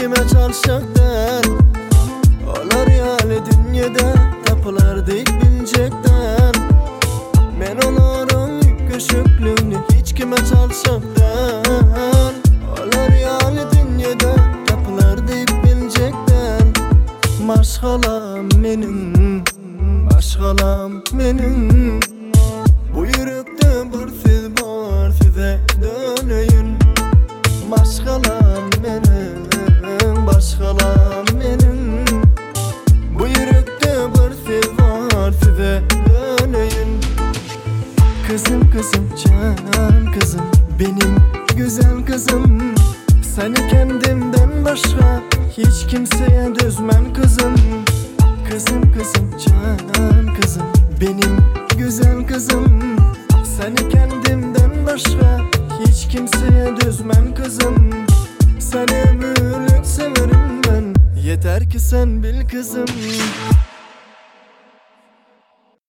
kime çalşaktan. Olar yali dünyada tapılar deyip bilecekten. Men oların köşüklüğünü hiç kime çalşaktan. Olar yali dünyada tapılar deyip bilecekten. Maşgalam menin, maşgalam menin. Bu yürekte bir siz var, size döneyim. Maşgalam menin, maşgalam menin. Bu yürekte bir siz var, size döneyim. Kızım kızım, can kızım, benim güzel kızım. Seni kendimden başka hiç kimseye düzmem kızım. Kızım kızım, can kızım, benim güzel kızım. Seni kendimden başka hiç kimseye düzmem kızım. Seni ömürlük severim ben, yeter ki sen bil kızım.